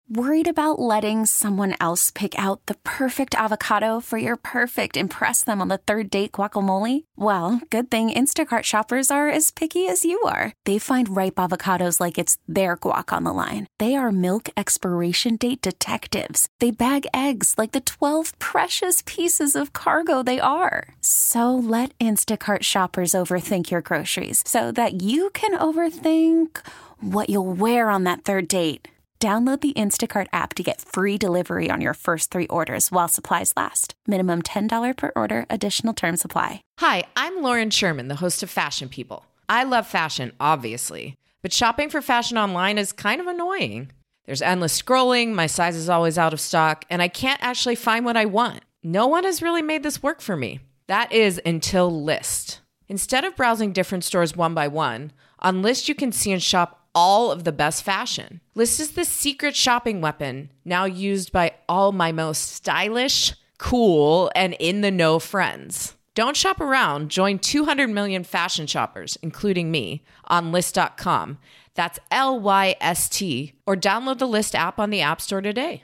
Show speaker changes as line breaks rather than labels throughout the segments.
Worried about letting someone else pick out the perfect avocado for your perfect impress them on the third date guacamole? Well, good thing Instacart shoppers are as picky as you are. They find ripe avocados like it's their guac on the line. They are milk expiration date detectives. They bag eggs like the 12 precious pieces of cargo they are. So let Instacart shoppers overthink your groceries so that you can overthink what you'll wear on that third date. Download the Instacart app to get free delivery on your first 3 orders while supplies last. Minimum $10 per order. Additional terms apply.
Hi, I'm Lauren Sherman, the host of Fashion People. I love fashion, obviously, but shopping for fashion online is kind of annoying. There's endless scrolling, my size is always out of stock, and I can't actually find what I want. No one has really made this work for me. That is until Lyst. Instead of browsing different stores one by one, on Lyst you can see and shop all of the best fashion. Lyst is the secret shopping weapon now used by all my most stylish, cool, and in-the-know friends. Don't shop around. Join 200 million fashion shoppers, including me, on Lyst.com. That's Lyst, or download the Lyst app on the App Store today.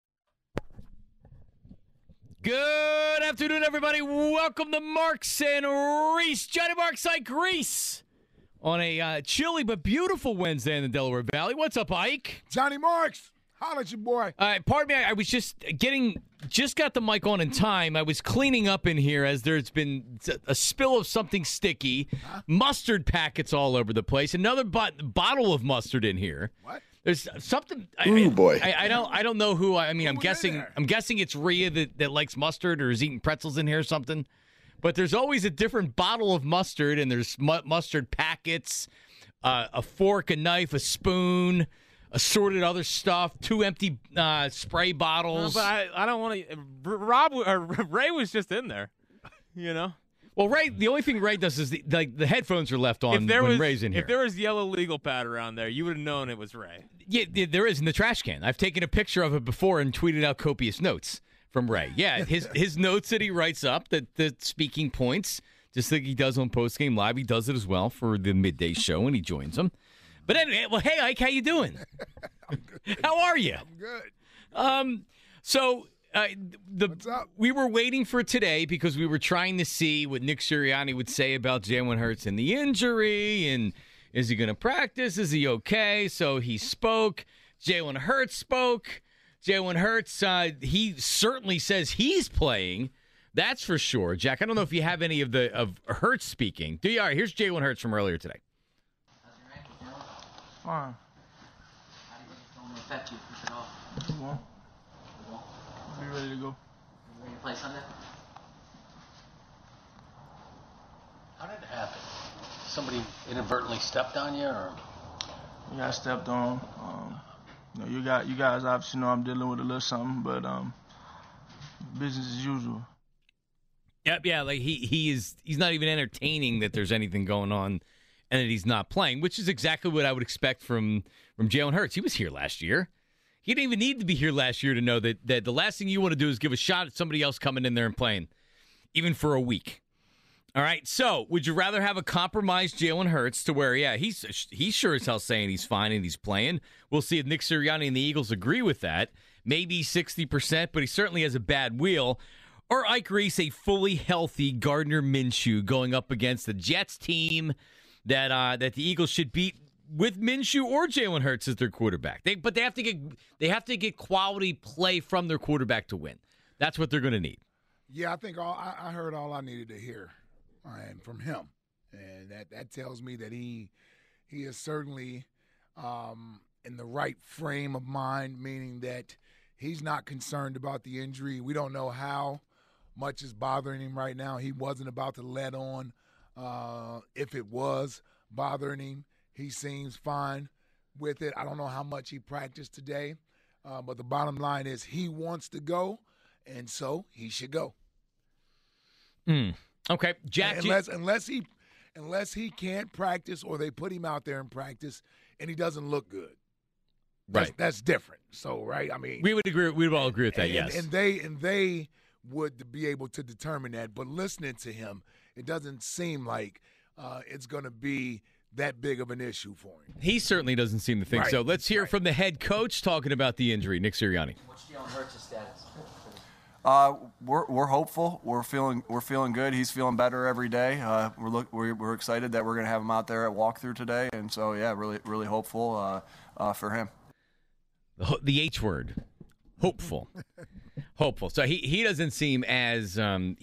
Good afternoon, everybody. Welcome to Marks and Reese. Johnny Marks like Reese. On a chilly but beautiful Wednesday in the Delaware Valley. What's up, Ike?
Johnny Marks, holla at your boy.
Pardon me, I was just got the mic on in time. I was cleaning up in here as there's been a spill of something sticky, mustard packets all over the place, another bottle of mustard in here.
What?
There's something.
Ooh, boy.
I don't know who. I'm
Who
guessing it's Rhea that likes mustard or is eating pretzels in here or something. But there's always a different bottle of mustard, and there's mustard packets, a fork, a knife, a spoon, assorted other stuff, 2 empty spray bottles.
No, but I don't want to. Ray was just in there, you know.
Well, Ray, the only thing Ray does is the headphones are left on when Ray's in here.
If there was yellow legal pad around there, you would have known it was Ray.
Yeah, there is in the trash can. I've taken a picture of it before and tweeted out copious notes from Ray. Yeah, his notes that he writes up, the speaking points, just like he does on Postgame Live. He does it as well for the midday show when he joins them. But anyway, well, hey, Ike, how you doing?
I'm good.
How are you?
I'm good. What's up?
We were waiting for today because we were trying to see what Nick Sirianni would say about Jalen Hurts and the injury, and is he going to practice? Is he okay? So he spoke. Jalen Hurts spoke. Jalen Hurts, he certainly says he's playing. That's for sure. Jack, I don't know if you have any of Hurts speaking. Do you? All right, here's Jalen Hurts from earlier today.
Fine.
How do you think it's going to affect you, if at all?
Come on. Be ready to go.
You ready to play Sunday?
How did it happen? Somebody inadvertently stepped on you, or?
Yeah, I stepped on. You guys obviously know I'm dealing with a little something, but business as usual.
Yep, yeah, like he's not even entertaining that there's anything going on and that he's not playing, which is exactly what I would expect from Jalen Hurts. He was here last year. He didn't even need to be here last year to know that the last thing you want to do is give a shot at somebody else coming in there and playing, even for a week. All right, so would you rather have a compromised Jalen Hurts to where, yeah, he's sure as hell saying he's fine and he's playing. We'll see if Nick Sirianni and the Eagles agree with that. Maybe 60%, but he certainly has a bad wheel. Or Ike Reese, a fully healthy Gardner Minshew going up against the Jets team that the Eagles should beat with Minshew or Jalen Hurts as their quarterback. But they have to get quality play from their quarterback to win. That's what they're going to need.
Yeah, I think I heard all I needed to hear and from him, and that tells me that he is certainly in the right frame of mind, meaning that he's not concerned about the injury. We don't know how much is bothering him right now. He wasn't about to let on if it was bothering him. He seems fine with it. I don't know how much he practiced today, but the bottom line is he wants to go, and so he should go.
Okay, Jack.
Unless he can't practice or they put him out there and practice and he doesn't look good.
Right.
That's different. So, right, I mean.
We would agree. We would all agree with that, yes.
And they would be able to determine that. But listening to him, it doesn't seem like it's going to be that big of an issue for him.
He certainly doesn't seem to think
Right.
so. Let's hear from the head coach talking about the injury, Nick Sirianni.
What's Jalen Hurts' status?
We're hopeful. We're feeling good. He's feeling better every day. We're excited that we're going to have him out there at walkthrough today, and so yeah, really hopeful for him.
The H word, hopeful. Hopeful. So he doesn't seem as confident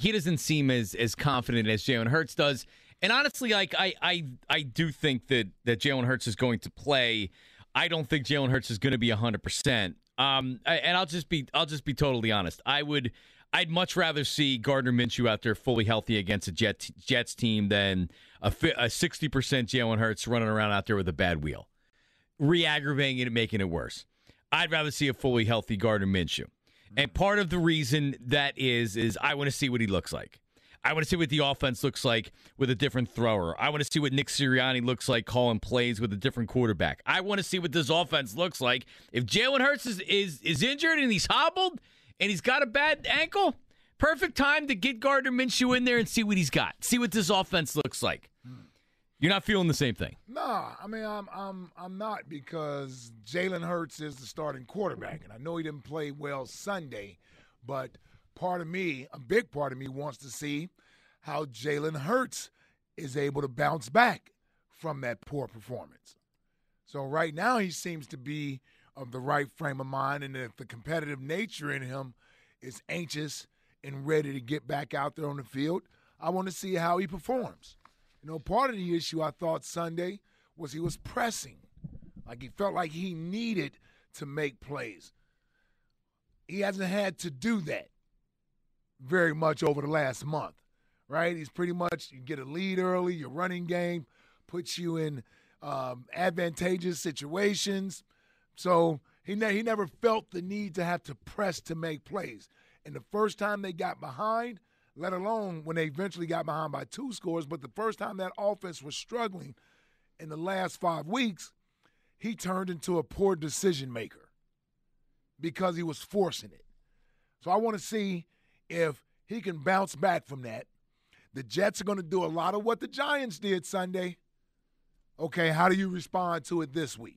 as Jalen Hurts does. And honestly, like I do think that Jalen Hurts is going to play. I don't think Jalen Hurts is going to be 100%. And I'll just be totally honest. I'd much rather see Gardner Minshew out there fully healthy against a Jets team than a 60% Jalen Hurts running around out there with a bad wheel, re-aggravating it and making it worse. I'd rather see a fully healthy Gardner Minshew. And part of the reason that is I want to see what he looks like. I want to see what the offense looks like with a different thrower. I want to see what Nick Sirianni looks like calling plays with a different quarterback. I want to see what this offense looks like. If Jalen Hurts is injured and he's hobbled and he's got a bad ankle, perfect time to get Gardner Minshew in there and see what he's got. See what this offense looks like. You're not feeling the same thing.
Nah, I mean I'm not, because Jalen Hurts is the starting quarterback, and I know he didn't play well Sunday, but a big part of me wants to see how Jalen Hurts is able to bounce back from that poor performance. So right now he seems to be of the right frame of mind, and if the competitive nature in him is anxious and ready to get back out there on the field, I want to see how he performs. You know, part of the issue I thought Sunday was he was pressing. Like he felt like he needed to make plays. He hasn't had to do that very much over the last month, right? He's pretty much, you get a lead early, your running game puts you in advantageous situations. So he never felt the need to have to press to make plays. And the first time they got behind, let alone when they eventually got behind by 2 scores, but the first time that offense was struggling in the last 5 weeks, he turned into a poor decision maker because he was forcing it. So I want to see if he can bounce back from that. The Jets are going to do a lot of what the Giants did Sunday. Okay, how do you respond to it this week?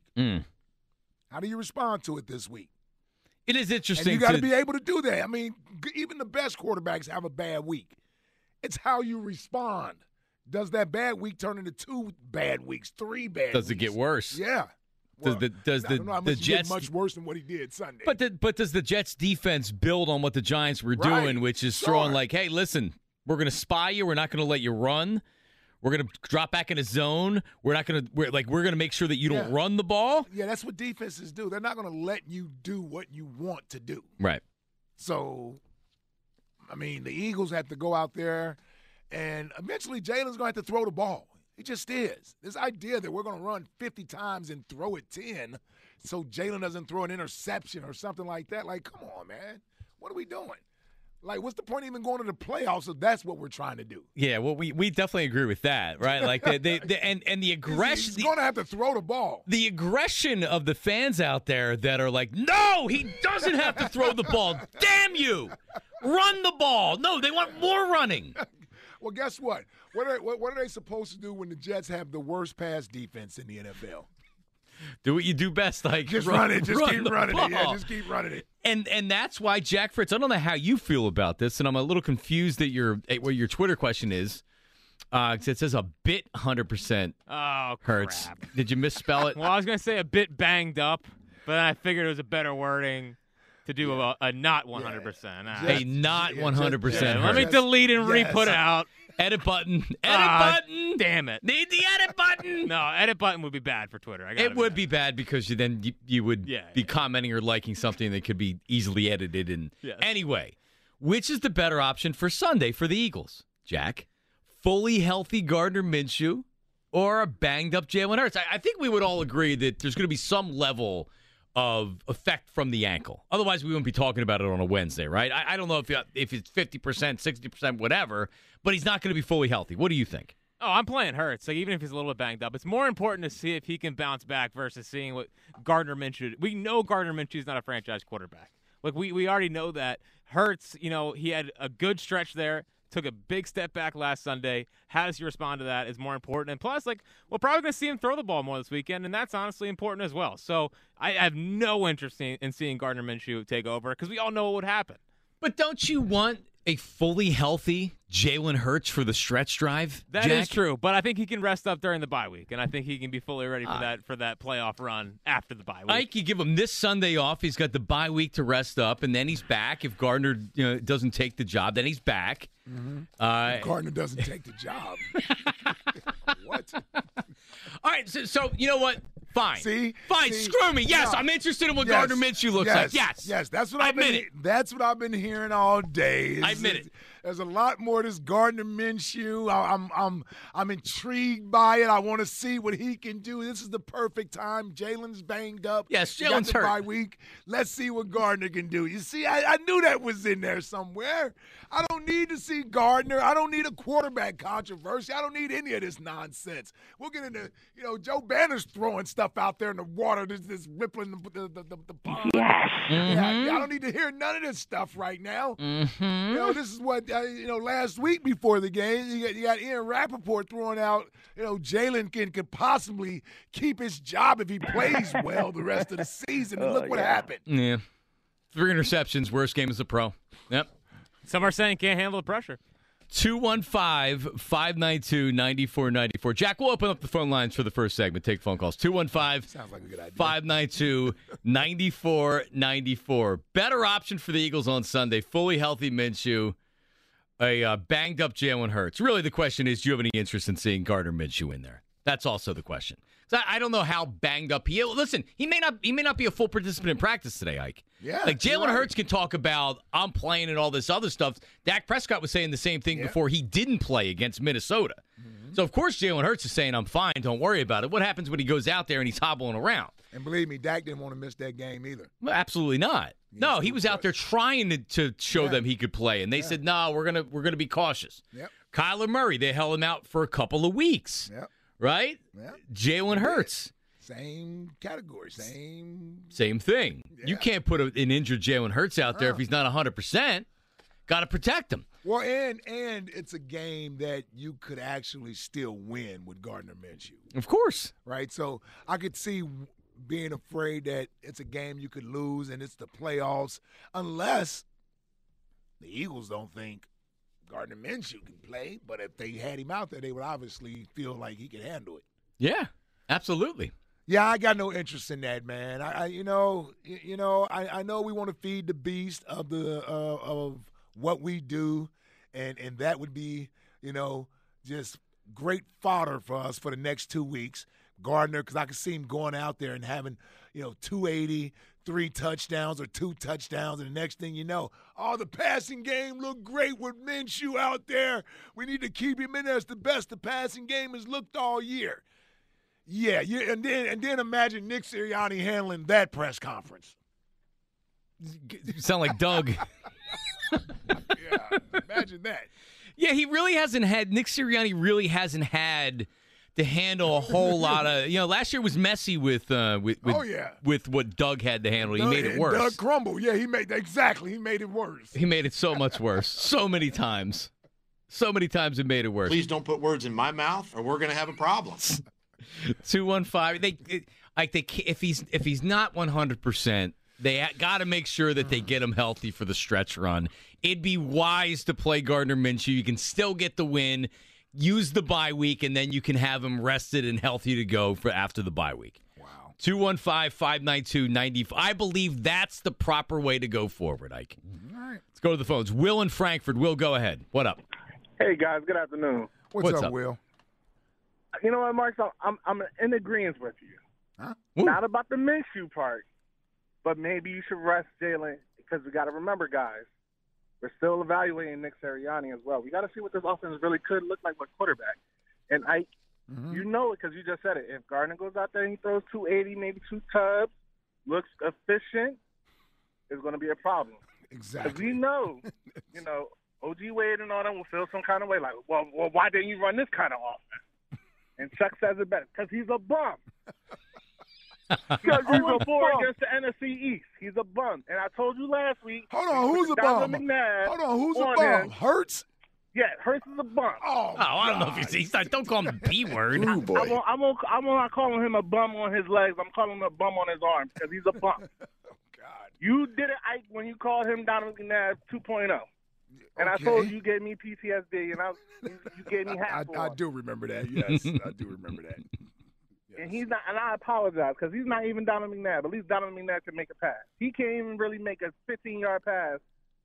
How do you respond to it this week?
It is interesting.
And you got to be able to do that. I mean, even the best quarterbacks have a bad week. It's how you respond. Does that bad week turn into 2 bad weeks, 3 bad weeks?
Does it get worse?
Yeah.
Well, does the Jets
much worse than what he did Sunday?
But does the Jets defense build on what the Giants were doing, which is throwing like, hey, listen, we're going to spy you. We're not going to let you run. We're going to drop back in a zone. We're going to make sure that you don't run the ball.
Yeah, that's what defenses do. They're not going to let you do what you want to do.
Right.
So, I mean, the Eagles have to go out there, and eventually Jalen's going to have to throw the ball. He just is. This idea that we're going to run 50 times and throw it 10 so Jalen doesn't throw an interception or something like that. Like, come on, man. What are we doing? Like, what's the point of even going to the playoffs if that's what we're trying to do?
Yeah, well, we definitely agree with that, right? Like, the aggression.
He's going to have to throw the ball.
The aggression of the fans out there that are like, no, he doesn't have to throw the ball. Damn you. Run the ball. No, they want more running.
Well, guess what? What are they supposed to do when the Jets have the worst pass defense in the NFL?
Do what you do best, like
just run it. Just keep running it. Yeah, just keep running it.
And that's why Jack Fritz. I don't know how you feel about this, and I'm a little confused at what your Twitter question is. It says a bit 100%.
Oh,
Hurts.
crap.
Did you misspell it?
Well, I was going to say a bit banged up, but then I figured it was a better wording to do a not 100%.
A not 100%.
Yeah, let me delete and re-put out.
Edit button. Edit button.
Damn it.
Need the edit button.
No, edit button would be bad for Twitter.
It would be bad because you would be commenting or liking something that could be easily edited. And Anyway, which is the better option for Sunday for the Eagles, Jack? Fully healthy Gardner Minshew or a banged-up Jalen Hurts? I think we would all agree that there's going to be some level of effect from the ankle. Otherwise, we wouldn't be talking about it on a Wednesday, right? I don't know if it's 50%, 60%, whatever, but he's not going to be fully healthy. What do you think?
Oh, I'm playing Hurts. Like, even if he's a little bit banged up, it's more important to see if he can bounce back versus seeing what Gardner Minshew. We know Gardner Minshew is not a franchise quarterback. Like, we already know that. Hurts, he had a good stretch there, took a big step back last Sunday. How does he respond to that is more important. And plus, like, we're probably going to see him throw the ball more this weekend, and that's honestly important as well. So I have no interest in seeing Gardner Minshew take over because we all know what would happen.
But don't you want a fully healthy Jalen Hurts for the stretch drive?
That is true, but I think he can rest up during the bye week, and I think he can be fully ready for that playoff run after the bye week.
Ike, you give him this Sunday off. He's got the bye week to rest up, and then he's back. If Gardner doesn't take the job, then he's back.
Mm-hmm. Gardner doesn't take the job. What?
All right, so you know what? Fine.
See?
Screw me. Yes,
no.
I'm interested in what Gardner Minshew looks like. Yes.
That's what That's what I've been hearing all day.
I admit it.
There's a lot more to this Gardner Minshew. I'm intrigued by it. I want to see what he can do. This is the perfect time. Jalen's banged up.
Yes, Jalen's hurt.
Bye week. Let's see what Gardner can do. You see, I knew that was in there somewhere. I don't need to see Gardner. I don't need a quarterback controversy. I don't need any of this nonsense. We'll get into, Joe Banner's throwing stuff out there in the water, this rippling the pond.
Yes.
Yeah, I don't need to hear none of this stuff right now.
Mm-hmm.
This is what, last week before the game, you got Ian Rappaport throwing out, Jalen could possibly keep his job if he plays well the rest of the season. And look what happened.
Yeah. 3 interceptions, worst game as a pro. Yep.
Some are saying can't handle the pressure.
215-592-9494. Jack, we'll open up the phone lines for the first segment. Take phone calls. 215-592-9494. Better option for the Eagles on Sunday. Fully healthy Minshew. A banged-up Jalen Hurts. Really, the question is, do you have any interest in seeing Gardner Minshew in there? That's also the question. So I don't know how banged up he is. Listen, he may not be a full participant in practice today, Ike.
Yeah,
like Jalen Hurts can talk about I'm playing and all this other stuff. Dak Prescott was saying the same thing before he didn't play against Minnesota. Mm-hmm. So of course Jalen Hurts is saying I'm fine, don't worry about it. What happens when he goes out there and he's hobbling around?
And believe me, Dak didn't want to miss that game either.
Well, absolutely not. No, he was out there trying to show them he could play, and they said, "No, we're gonna be cautious."
Yep.
Kyler Murray, they held him out for a couple of weeks.
Yep.
Right?
Yep.
Jalen Hurts.
Same category, same
thing.
Yeah.
You can't put an injured Jalen Hurts out there if he's not 100%. Got to protect him.
Well, and it's a game that you could actually still win with Gardner Minshew.
Of course.
Right? So I could see being afraid that it's a game you could lose and it's the playoffs unless the Eagles don't think Gardner Minshew can play. But if they had him out there, they would obviously feel like he could handle it.
Yeah, absolutely.
Yeah, I got no interest in that, man. I know we want to feed the beast of of what we do, and that would be, just great fodder for us for the next 2 weeks. Gardner, because I could see him going out there and having, 280, 3 touchdowns or 2 touchdowns, and the next thing you know, the passing game looked great with Minshew out there. We need to keep him in there. It's the best the passing game has looked all year. Yeah, and then imagine Nick Sirianni handling that press conference.
You sound like Doug.
Yeah, imagine that.
Yeah, Nick Sirianni really hasn't had to handle a whole lot of, last year was messy with what Doug had to handle. He made it worse.
Doug crumbled. Yeah, he made it worse.
He made it so much worse. So many times. So many times it made it worse.
Please don't put words in my mouth or we're going to have a problem.
215. If he's not 100%, they got to make sure that they get him healthy for the stretch run. It'd be wise to play Gardner Minshew. You can still get the win, use the bye week, and then you can have him rested and healthy to go for after the bye week.
Wow.
215-592-90. I believe that's the proper way to go forward, Ike.
All right.
Let's go to the phones. Will in Frankfurt. Will, go ahead. What up?
Hey, guys. Good afternoon.
What's up, Will?
You know what, Mark? I'm in agreement with you.
Huh?
Not about the Minshew part, but maybe you should rest Jalen because we got to remember, guys, we're still evaluating Nick Sirianni as well. We got to see what this offense really could look like with quarterback. And Ike, you know it because you just said it. If Gardner goes out there and he throws 280, maybe 2 tubs, looks efficient, it's going to be a problem.
Exactly.
Because we know, OG Wade and all them will feel some kind of way like, well, why didn't you run this kind of offense? And Chuck says it better, because he's a bum. Because he was born against the NFC East. He's a bum. And I told you last week.
Hold on, who's a bum?
McNabb
Hold on, who's a bum? Hurts?
Yeah, Hurts is a bum.
I don't know if he's not. Don't call him the B word.
I'm not calling him a bum on his legs. I'm calling him a bum on his arms because he's a bum.
God.
You did it, Ike, when you called him Donovan McNabb 2.0. And I told you gave me PTSD, and you gave me half.
I do remember that. Yes, I do remember that. Yes.
And he's not. And I apologize because he's not even Donovan McNabb. At least Donovan McNabb can make a pass. He can't even really make a 15-yard pass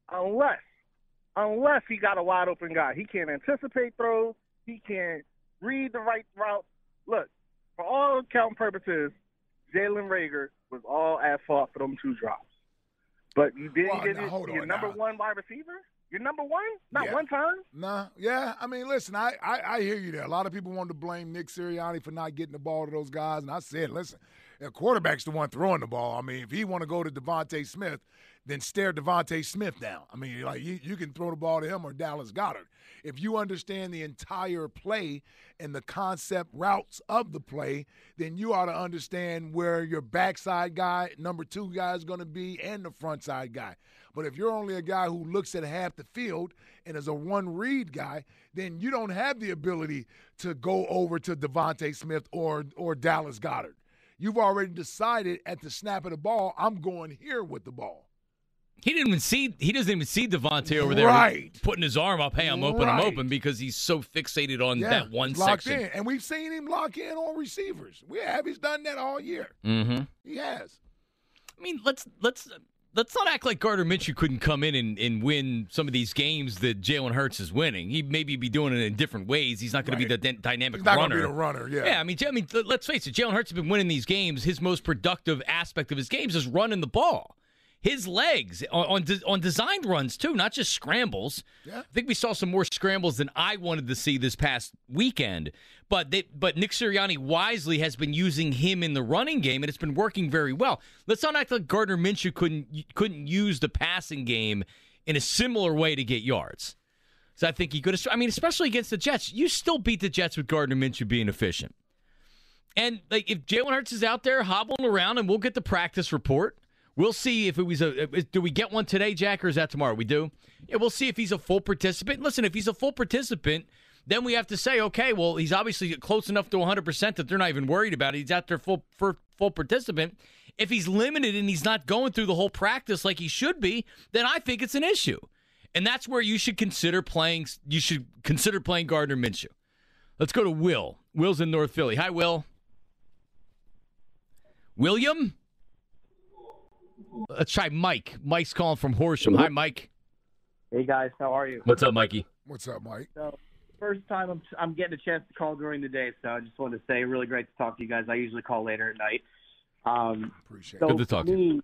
unless he got a wide open guy. He can't anticipate throws. He can't read the right route. Look, for all account purposes, Jalen Reagor was all at fault for them 2 drops. But you didn't get your number one wide receiver? You're number one? Not one time?
Nah. Yeah. I mean, listen, I hear you there. A lot of people want to blame Nick Sirianni for not getting the ball to those guys. And I said, listen, the quarterback's the one throwing the ball. I mean, if he want to go to Devontae Smith, then stare Devontae Smith down. I mean, like you can throw the ball to him or Dallas Goedert. If you understand the entire play and the concept routes of the play, then you ought to understand where your backside guy, number 2 guy is going to be, and the front side guy. But if you're only a guy who looks at half the field and is a one-read guy, then you don't have the ability to go over to Devontae Smith or Dallas Goedert. You've already decided at the snap of the ball, I'm going here with the ball.
He doesn't even see Devontae over there putting his arm up. Hey, I'm open, because he's so fixated on that one section.
In. And we've seen him lock in on receivers. He's done that all year.
Mm-hmm.
He has.
I mean, let's not act like Gardner Minshew couldn't come in and win some of these games that Jalen Hurts is winning. He maybe be doing it in different ways. He's not going to be the dynamic runner. He's not going to
be the runner, yeah.
Yeah, I mean, let's face it. Jalen Hurts has been winning these games. His most productive aspect of his games is running the ball. His legs on designed runs, too, not just scrambles.
Yeah.
I think we saw some more scrambles than I wanted to see this past weekend. But Nick Sirianni wisely has been using him in the running game, and it's been working very well. Let's not act like Gardner Minshew couldn't use the passing game in a similar way to get yards. So I think he could have. I mean, especially against the Jets. You still beat the Jets with Gardner Minshew being efficient. And if Jalen Hurts is out there hobbling around, and we'll get the practice report. We'll see if it was do we get one today, Jack, or is that tomorrow? We do? Yeah, we'll see if he's a full participant. Listen, if he's a full participant, then we have to say, okay, well, he's obviously close enough to 100% that they're not even worried about it. He's out there full participant. If he's limited and he's not going through the whole practice like he should be, then I think it's an issue. And that's where you should consider playing Gardner Minshew. Let's go to Will. Will's in North Philly. Hi, Will. William? Let's try Mike. Mike's calling from Horsham. Hi, Mike.
Hey, guys. How are you?
What's up, Mikey?
What's up, Mike?
So, first time I'm getting a chance to call during the day, so I just wanted to say really great to talk to you guys. I usually call later at night.
Appreciate
it.
Good to talk to you.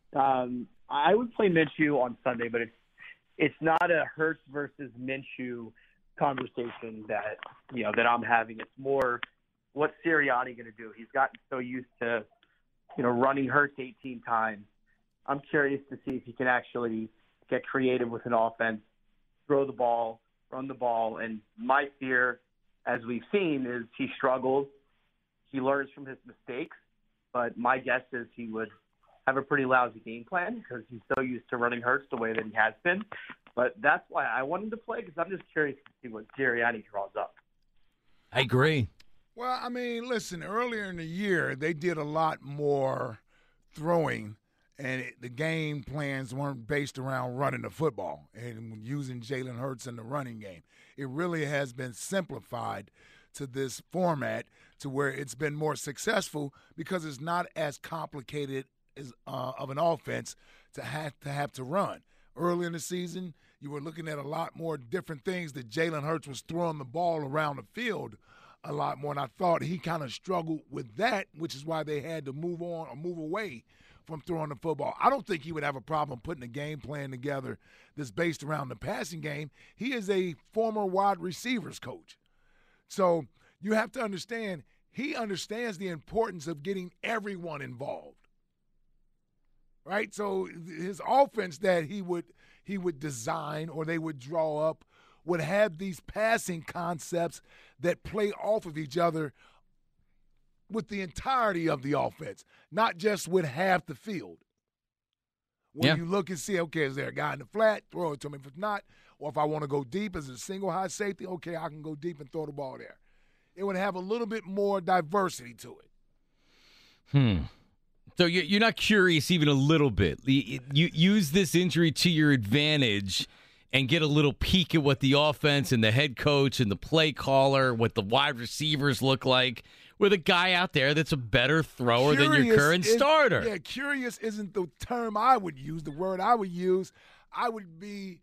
I would play Minshew on Sunday, but it's not a Hurts versus Minshew conversation that I'm having. It's more what's Sirianni going to do? He's gotten so used to running Hurts 18 times. I'm curious to see if he can actually get creative with an offense, throw the ball, run the ball. And my fear, as we've seen, is he struggles. He learns from his mistakes. But my guess is he would have a pretty lousy game plan because he's so used to running Hurts the way that he has been. But that's why I wanted to play, because I'm just curious to see what Sirianni draws up.
I agree.
Well, I mean, listen, earlier in the year, they did a lot more throwing, and the game plans weren't based around running the football and using Jalen Hurts in the running game. It really has been simplified to this format to where it's been more successful because it's not as complicated as of an offense to have to run. Early in the season, you were looking at a lot more different things that Jalen Hurts was throwing the ball around the field a lot more, and I thought he kind of struggled with that, which is why they had to move on or move away from throwing the football. I don't think he would have a problem putting a game plan together that's based around the passing game. He is a former wide receivers coach. So you have to understand, he understands the importance of getting everyone involved. Right? So his offense that he would design or they would draw up would have these passing concepts that play off of each other with the entirety of the offense, not just with half the field. When you look and see, okay, is there a guy in the flat? Throw it to him. If not, Or if I want to go deep as a single high safety, okay, I can go deep and throw the ball there. It would have a little bit more diversity to it.
So you're not curious even a little bit. You use this injury to your advantage and get a little peek at what the offense and the head coach and the play caller, what the wide receivers look like, with a guy out there that's a better thrower than your current starter.
Yeah, curious isn't the term I would use. The word I would use, I would be,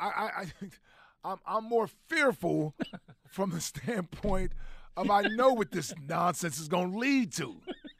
I'm more fearful from the standpoint of I know what this nonsense is going to lead to.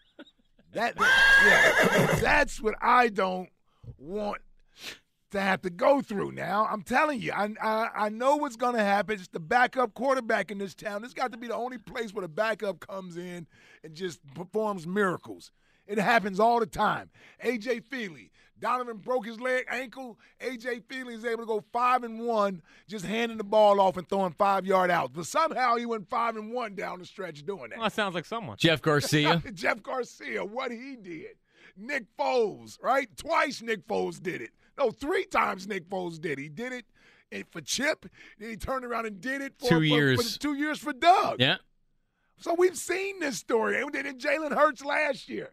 That's what I don't want to have to go through now. I'm telling you, I know what's going to happen. It's the backup quarterback in this town. This got to be the only place where the backup comes in and just performs miracles. It happens all the time. A.J. Feely, Donovan broke his ankle. A.J. Feely is able to go 5-1 just handing the ball off and throwing 5-yard outs. But somehow he went 5-1 down the stretch doing that.
Well, that sounds like someone.
Jeff Garcia.
Jeff Garcia, what he did. Nick Foles, right? Twice Nick Foles did it. No, 3 times Nick Foles did. He did it for Chip. Then he turned around and did it for
2 years.
For 2 years for Doug.
Yeah.
So we've seen this story. And we did it Jalen Hurts last year.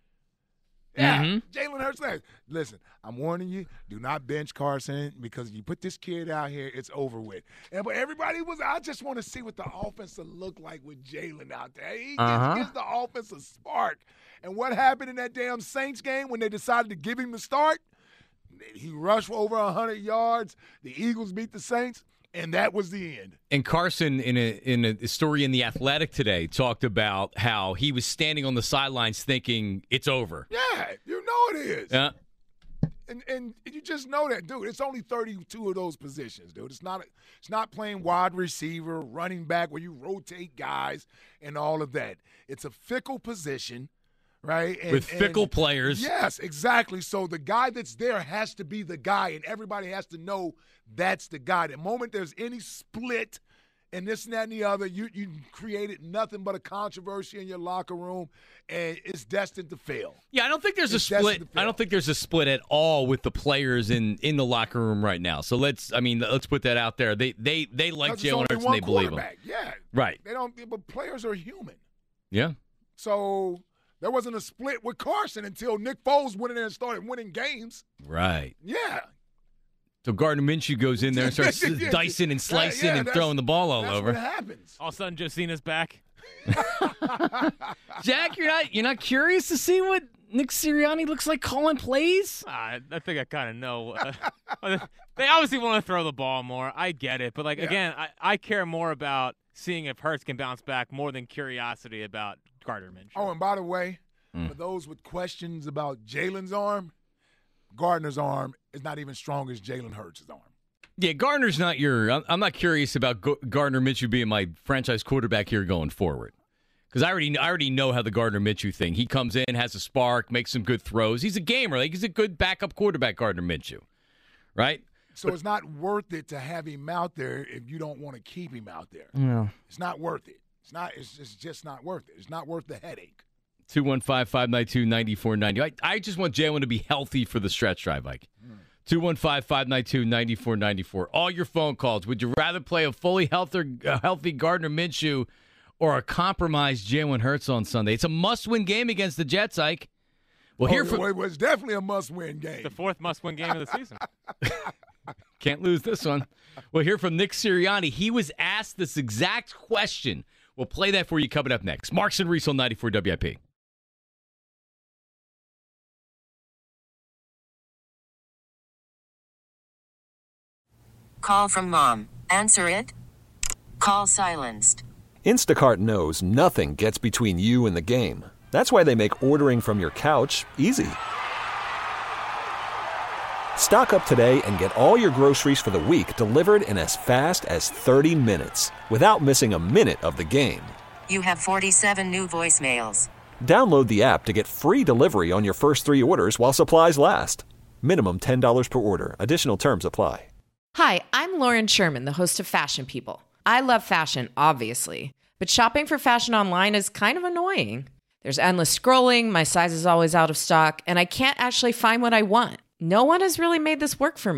Yeah, Jalen Hurts last. Listen, I'm warning you, do not bench Carson because you put this kid out here, it's over with. But everybody I just want to see what the offense will look like with Jalen out there. He just gives the offense a spark. And what happened in that damn Saints game when they decided to give him the start? He rushed for over 100 yards. The Eagles beat the Saints, and that was the end.
And Carson, in a story in The Athletic today, talked about how he was standing on the sidelines thinking it's over.
Yeah, you know it is.
Yeah.
And you just know that, dude. It's only 32 of those positions, dude. It's not playing wide receiver, running back where you rotate guys and all of that. It's a fickle position. Right?
With fickle players.
Yes, exactly. So the guy that's there has to be the guy, and everybody has to know that's the guy. The moment there's any split and this and that and the other, you created nothing but a controversy in your locker room, and it's destined to fail.
Yeah, I don't think there's a split. I don't think there's a split at all with the players in the locker room right now. So let's put that out there. They like Jalen Hurts and they believe him.
Yeah.
Right.
But players are human.
Yeah.
So there wasn't a split with Carson until Nick Foles went in there and started winning games.
Right.
Yeah.
So Gardner Minshew goes in there and starts dicing and slicing and throwing the ball all over.
That's what happens.
All of a sudden, Josina's back.
Jack, you're not curious to see what Nick Sirianni looks like calling plays?
I think I kind of know. They obviously want to throw the ball more. I get it. But, again, I care more about seeing if Hurts can bounce back more than curiosity about Gardner Minshew.
Oh, and by the way, for those with questions about Jalen's arm, Gardner's arm is not even strong as Jalen Hurts' arm.
Yeah, Gardner's not I'm not curious about Gardner Minshew being my franchise quarterback here going forward. Because I already know how the Gardner Minshew thing. He comes in, has a spark, makes some good throws. He's a gamer. He's a good backup quarterback, Gardner Minshew. Right?
So it's not worth it to have him out there if you don't want to keep him out there.
No.
It's not worth it. It's just not worth it. It's not worth the headache.
215-592-9490. I just want Jalen to be healthy for the stretch drive, Ike. 215-592-9494. All your phone calls. Would you rather play a fully healthy Gardner Minshew or a compromised Jalen Hurts on Sunday? It's a must-win game against the Jets, Ike.
It was definitely a must-win game.
It's the fourth must-win game of the season.
Can't lose this one. We'll hear from Nick Sirianni. He was asked this exact question. We'll play that for you coming up next. Marks and Reese on 94 WIP.
Call from mom. Answer it. Call silenced.
Instacart knows nothing gets between you and the game. That's why they make ordering from your couch easy. Stock up today and get all your groceries for the week delivered in as fast as 30 minutes without missing a minute of the game.
You have 47 new voicemails.
Download the app to get free delivery on your first 3 orders while supplies last. Minimum $10 per order. Additional terms apply.
Hi, I'm Lauren Sherman, the host of Fashion People. I love fashion, obviously, but shopping for fashion online is kind of annoying. There's endless scrolling, my size is always out of stock, and I can't actually find what I want. No one has really made this work for me.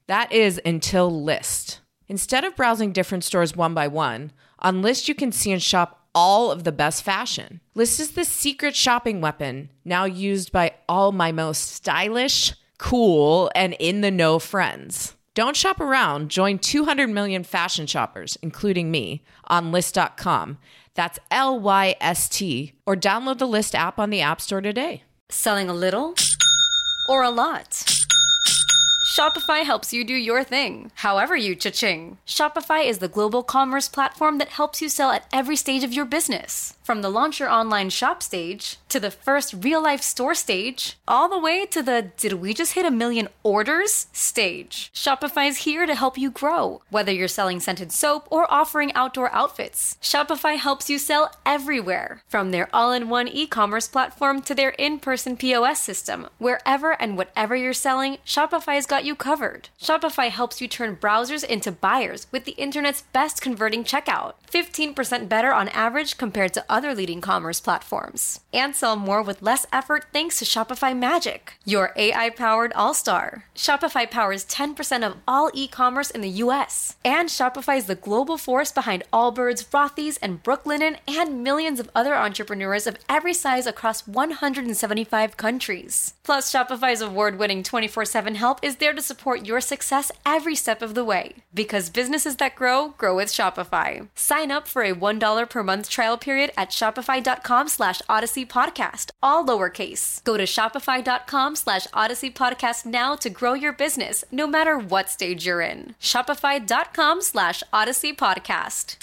That is until List. Instead of browsing different stores one by one, on List you can see and shop all of the best fashion. List is the secret shopping weapon now used by all my most stylish, cool, and in-the-know friends. Don't shop around. Join 200 million fashion shoppers, including me, on List.com. That's LYST. Or download the List app on the App Store today.
Selling a little or a lot? Shopify helps you do your thing, however you cha-ching. Shopify is the global commerce platform that helps you sell at every stage of your business. From the launch your online shop stage, to the first real-life store stage, all the way to the did we just hit 1 million orders stage. Shopify's here to help you grow. Whether you're selling scented soap or offering outdoor outfits, Shopify helps you sell everywhere. From their all-in-one e-commerce platform to their in-person POS system, wherever and whatever you're selling, Shopify's got you covered. Shopify helps you turn browsers into buyers with the internet's best converting checkout. 15% better on average compared to other leading commerce platforms. And sell more with less effort thanks to Shopify Magic, your AI-powered all-star. Shopify powers 10% of all e-commerce in the U.S. And Shopify is the global force behind Allbirds, Rothy's, and Brooklinen, and millions of other entrepreneurs of every size across 175 countries. Plus, Shopify's award-winning 24/7 help is there to support your success every step of the way. Because businesses that grow, grow with Shopify. Sign up for a $1 per month trial period at shopify.com/Odyssey Podcast, all lowercase. Go to shopify.com/Odyssey Podcast now to grow your business, no matter what stage you're in. Shopify.com/Odyssey Podcast.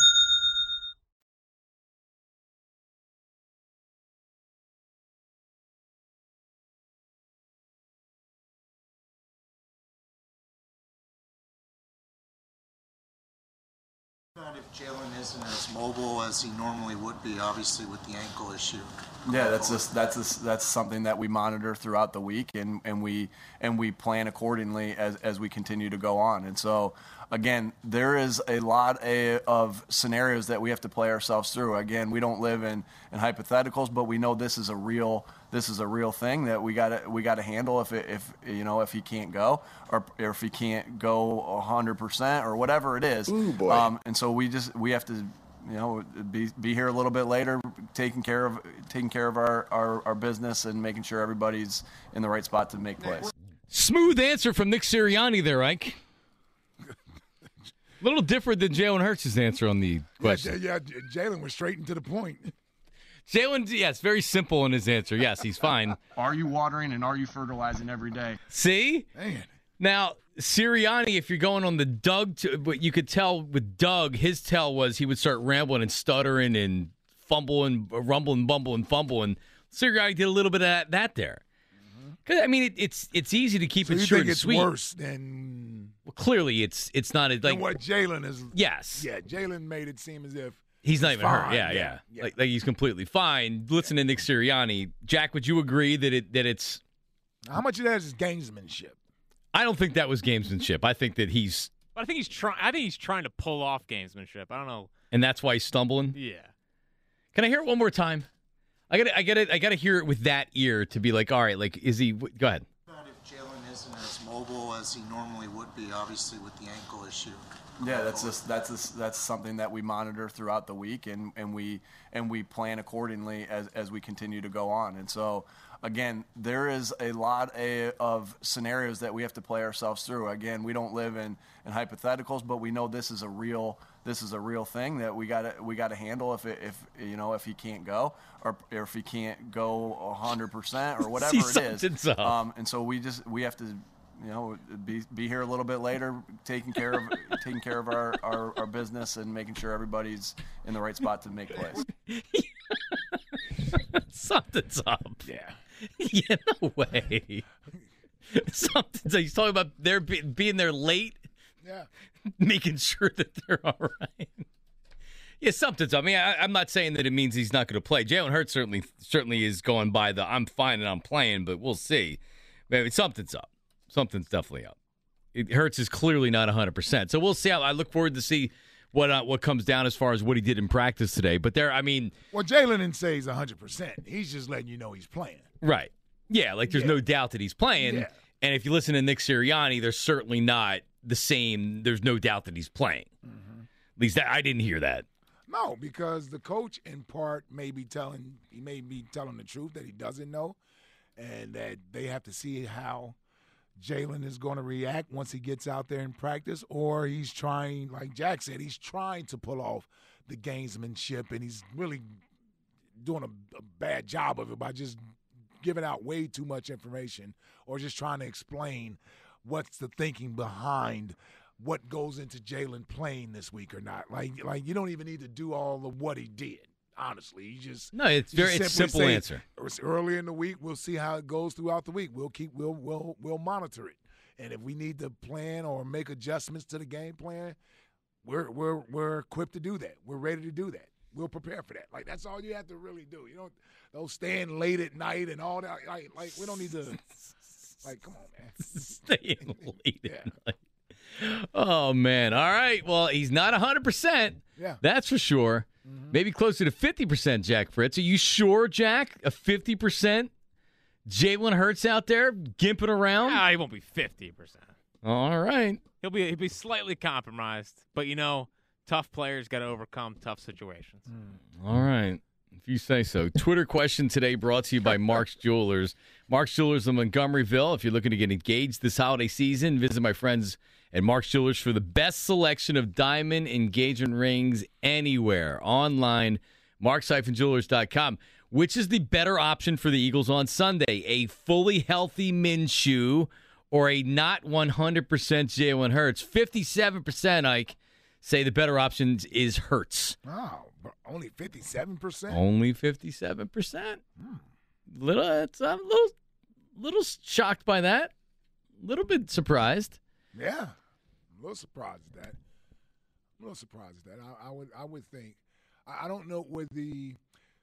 If Jalen isn't as mobile as he normally would be, obviously with the ankle issue.
Yeah, that's something that we monitor throughout the week, and we plan accordingly as we continue to go on. And so, again, there is a lot of scenarios that we have to play ourselves through. Again, we don't live in hypotheticals, but we know this is a real thing that we got to handle if he can't go or if he can't go 100% or whatever it is.
Ooh, boy.
And so we have to be here a little bit later, taking care of our business and making sure everybody's in the right spot to make plays.
Smooth answer from Nick Sirianni there, Ike. A little different than Jalen Hurts' answer on the question.
Yeah, Jalen was straight and to the point.
Jalen, yes, very simple in his answer. Yes, he's fine.
Are you watering and are you fertilizing every day?
See?
Man.
Now, Sirianni, if you're going on the Doug, but you could tell with Doug, his tell was he would start rambling and stuttering and fumbling, rumbling, bumbling, fumbling. Sirianni did a little bit of that there. Because I mean, it's easy to keep it short and sweet.
So you think it's worse than?
Well, clearly, it's not like
than what Jalen is.
Yes.
Yeah, Jalen made it seem as if
he's not even
fine.
hurt. Yeah. Like he's completely fine. Listen to Nick Sirianni. Jack, would you agree that it's?
How much of that is gamesmanship?
I don't think that was gamesmanship. I think that he's.
But I think he's trying to pull off gamesmanship. I don't know.
And that's why he's stumbling.
Yeah.
Can I hear it one more time? I gotta hear it with that ear to be like, all right, like, is he? Go ahead.
If Jalen isn't as mobile as he normally would be, obviously with the ankle issue.
Yeah, that's something that we monitor throughout the week, and we plan accordingly as we continue to go on. And so, again, there is a lot of scenarios that we have to play ourselves through. Again, we don't live in hypotheticals, but we know this is a real thing that we got to handle if he can't go or if he can't go 100% or whatever it is. And so we have to be here a little bit later, taking care of our business and making sure everybody's in the right spot to make plays.
Something's up.
Yeah.
Yeah, no way. Something's up. He's talking about being there late.
Yeah.
Making sure that they're all right. Yeah, something's up. I mean, I'm not saying that it means he's not going to play. Jalen Hurts certainly is going by the I'm fine and I'm playing, but we'll see. Maybe something's up. Something's definitely up. Hurts is clearly not 100%. So we'll see. I look forward to see what comes down as far as what he did in practice today. But
well, Jalen didn't say he's 100%. He's just letting you know he's playing.
Right. Yeah, like there's no doubt that he's playing.
Yeah.
And if you listen to Nick Sirianni, they're certainly not the same. There's no doubt that he's playing. At least I didn't hear that.
No, because the coach, in part, may be telling the truth that he doesn't know, and that they have to see how Jalen is going to react once he gets out there in practice, or he's trying, like Jack said, he's trying to pull off the gamesmanship, and he's really doing a bad job of it by just giving out way too much information or just trying to explain what's the thinking behind what goes into Jalen playing this week or not. Like you don't even need to do all of what he did. Honestly, it's
a simple answer.
It's early in the week. We'll see how it goes throughout the week. We'll monitor it, and if we need to plan or make adjustments to the game plan, we're equipped to do that. We're ready to do that. We'll prepare for that. Like that's all you have to really do. You don't stand late at night and all that. Like we don't need to. Like come on, man.
Staying late at night. Oh, man. All right. Well, he's not 100%.
Yeah.
That's for sure. Maybe closer to 50%, Jack Fritz. Are you sure, Jack? A 50% Jalen Hurts out there gimping around?
Nah, he won't be 50%.
All right.
He'll be slightly compromised. But, tough players got to overcome tough situations.
All right. If you say so. Twitter question today brought to you by Mark's Jewelers. Mark's Jewelers in Montgomeryville. If you're looking to get engaged this holiday season, visit my friends at Mark's Jewelers for the best selection of diamond engagement rings anywhere. Online, marks-jewelers.com. Which is the better option for the Eagles on Sunday? A fully healthy Minshew or a not 100% Jalen Hurts? 57%, Ike, say the better option is Hurts.
Wow, only 57%?
Only 57%. I'm a little shocked by that. A little bit surprised.
Yeah, I'm a little surprised at that. I would think. I don't know what the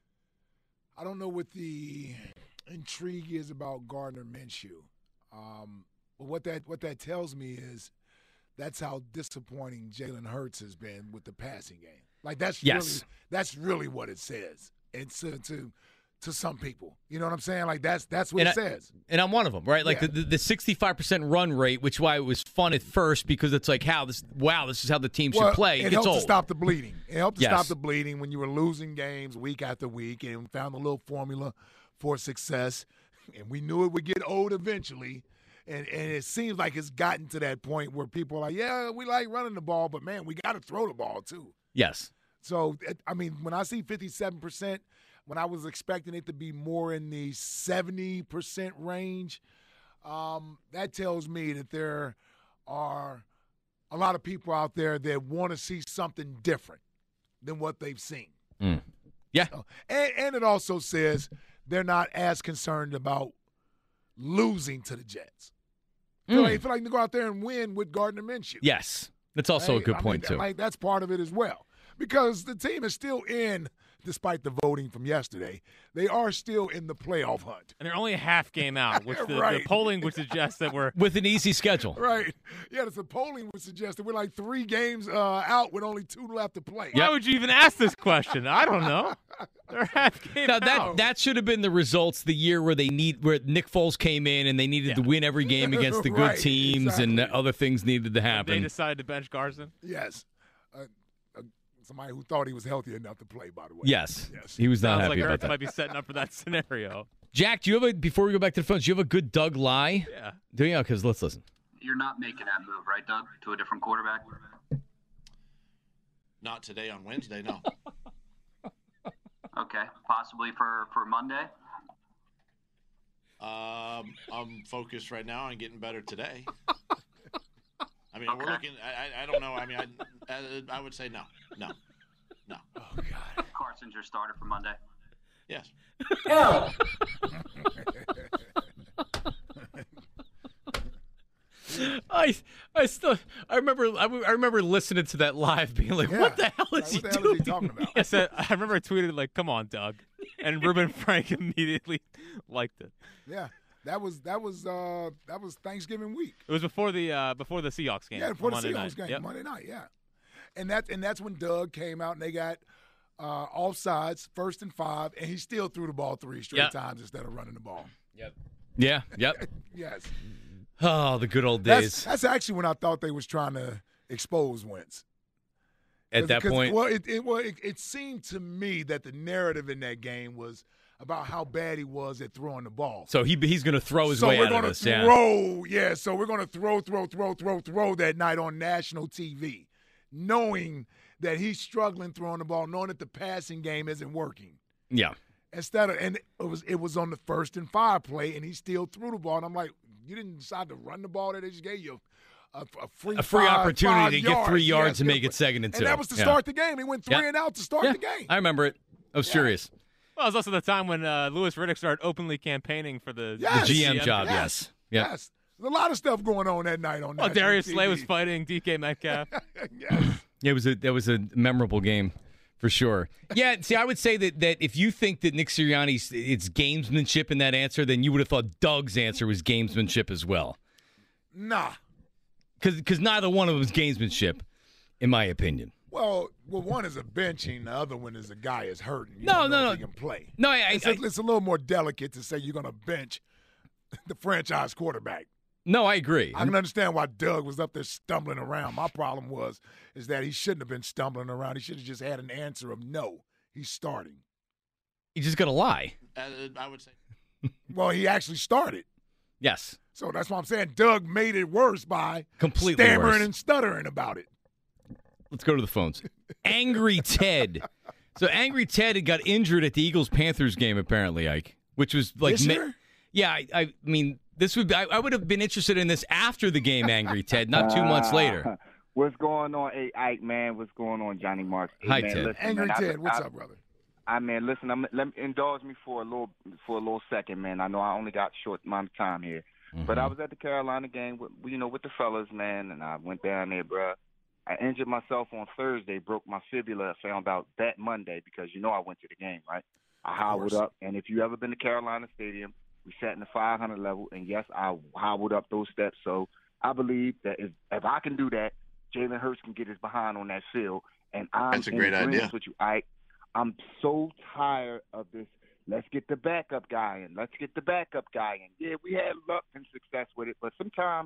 intrigue is about Gardner Minshew. But what that tells me is that's how disappointing Jalen Hurts has been with the passing game. Like that's really what it says. It's to some people. You know what I'm saying? Like that's what it says.
And I'm one of them, right? Like the 65% run rate, which why it was fun at first because it's like this is how the team should play.
It helped to stop the bleeding. It helped to stop the bleeding when you were losing games week after week and found a little formula for success. And we knew it would get old eventually. And it seems like it's gotten to that point where people are like, yeah, we like running the ball, but, man, we got to throw the ball too.
Yes.
So, when I see 57%, when I was expecting it to be more in the 70% range, that tells me that there are a lot of people out there that want to see something different than what they've seen.
Yeah.
So, and it also says they're not as concerned about losing to the Jets. I feel like they go out there and win with Gardner Minshew.
Yes. That's also a good point, too.
Like, that's part of it as well. Because the team is still in, despite the voting from yesterday, they are still in the playoff hunt.
And they're only a half game out, which the polling would suggest that we're
with an easy schedule.
Right. Yeah, the polling would suggest that we're like 3 games out with only 2 left to play.
Why would you even ask this question? I don't know. They're half game out.
That should have been the results the year where Nick Foles came in and they needed to win every game against the good teams and other things needed to happen.
They decided to bench Carson?
Yes. Somebody who thought he was healthy enough to play, by the way.
Yes. He was not happy
like
about
Hurts
that.
might be setting up for that scenario.
Jack, before we go back to the phones, do you have a good Doug lie?
Yeah.
Do you? Because let's listen.
You're not making that move, right, Doug, to a different quarterback?
Not today on Wednesday, no.
Okay. Possibly for Monday?
I'm focused right now on getting better today. We're looking. I don't know. I would say no. Oh
God.
Carson's your starter for Monday.
Yes.
I remember listening to that live, being like, "What the hell is he
talking about?"
I remember I tweeted like, "Come on, Doug," and Ruben Frank immediately liked it.
Yeah. That was Thanksgiving week.
It was before the Seahawks game.
Yeah, before the
Monday
Seahawks
night.
game, Monday night. Yeah, and that's when Doug came out and they got offsides, 1st and 5, and he still threw the ball 3 straight times instead of running the ball.
Yep. Yeah. Yep.
Yes.
Oh, the good old days.
That's actually when I thought they was trying to expose Wentz.
At that point?
Well, it seemed to me that the narrative in that game was about how bad he was at throwing the ball.
So he's going to throw his way out of this.
So we're going to throw that night on national TV, knowing that he's struggling throwing the ball, knowing that the passing game isn't working.
Yeah.
And it was on the 1st and 5 play, and he still threw the ball. And I'm like, you didn't decide to run the ball that they just gave you a free
opportunity to get 3 yards
yes,
and make it 2nd and 2.
And that was to start the game. He went 3 and out to start the game.
I remember it. I was furious.
Well, it was also the time when Louis Riddick started openly campaiigning for the
GM job. Yes.
There's a lot of stuff going on that night on that.
Darius Slay was fighting DK Metcalf.
Yes.
Yeah, that was a memorable game for sure. Yeah, see, I would say that if you think that Nick Sirianni's it's gamesmanship in that answer, then you would have thought Doug's answer was gamesmanship as well.
Nah.
Because neither one of them is gamesmanship, in my opinion.
Well, one is a benching, the other one is a guy is hurting.
No.
He can play.
No,
it's a little more delicate to say you're going to bench the franchise quarterback.
No, I agree.
I can understand why Doug was up there stumbling around. My problem is that he shouldn't have been stumbling around. He should have just had an answer of no. He's starting.
He just got to lie.
I would say.
Well, he actually started.
Yes.
So that's why I'm saying Doug made it worse by
completely
stammering
worse.
And stuttering about it.
Let's go to the phones. Angry Ted. So Angry Ted had got injured at the Eagles-Panthers game, apparently, Ike, which was like
this year?
Yeah, I mean, this would I would have been interested in this after the game, Angry Ted, not 2 months later.
What's going on, Ike, man? What's going on, Johnny Marks? Hey,
Hi,
man,
Ted.
Listen,
Angry
man,
Ted, what's up, brother?
Listen, let me indulge me for a little second, man. I know I only got a short amount of time here, but I was at the Carolina game with the fellas, man, and I went down there, bro. I injured myself on Thursday, broke my fibula, found out that Monday because I went to the game, right? I hobbled up, and if you ever been to Carolina Stadium, we sat in the 500 level, and yes, I hobbled up those steps. So I believe that if I can do that, Jalen Hurts can get his behind on that field. And that's a great idea. With you, I'm so tired of this. Let's get the backup guy in. Let's get the backup guy in. Yeah, we had luck and success with it, but sometimes,